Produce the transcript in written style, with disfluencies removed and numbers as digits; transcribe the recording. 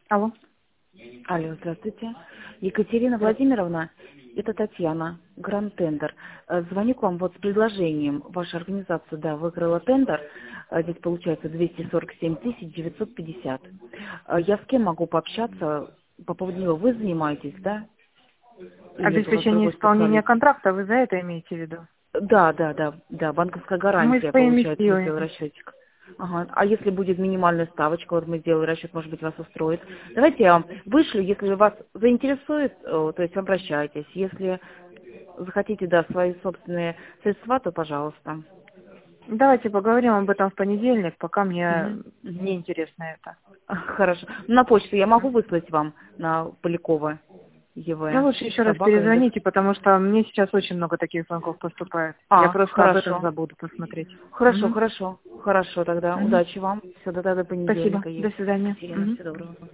Алло. Алло, здравствуйте. Екатерина Владимировна, это Татьяна, Гранд Тендер. Звоню к вам вот с предложением. Ваша организация, да, выиграла тендер. Здесь получается 247 950. Я с кем могу пообщаться по поводу него? Вы занимаетесь, да? Или это у вас Обеспечение другой исполнения специалист? контракта, вы за это имеете в виду? Да, банковская Мы гарантия, своими получается, мы сделали силами. расчетик. Ага. А если будет минимальная ставочка, вот мы сделали расчет, может быть, вас устроит. Давайте я вам вышлю, если вас заинтересует, то есть обращайтесь. Если захотите, да, свои собственные средства, то пожалуйста. Давайте поговорим об этом в понедельник, пока мне Мгм, не мгм. интересно это. Хорошо. На почту я могу выслать вам на Полякова Ну, ЕВ, лучше еще раз собака Яндекс. перезвоните, потому что мне сейчас очень много таких звонков поступает. Я просто об этом Хорошо. забуду посмотреть. Хорошо, Мгм. хорошо. Хорошо тогда. Мгм. Удачи вам. Все, до Спасибо. понедельника До есть. свидания. Екатерина, Мгм. всего доброго.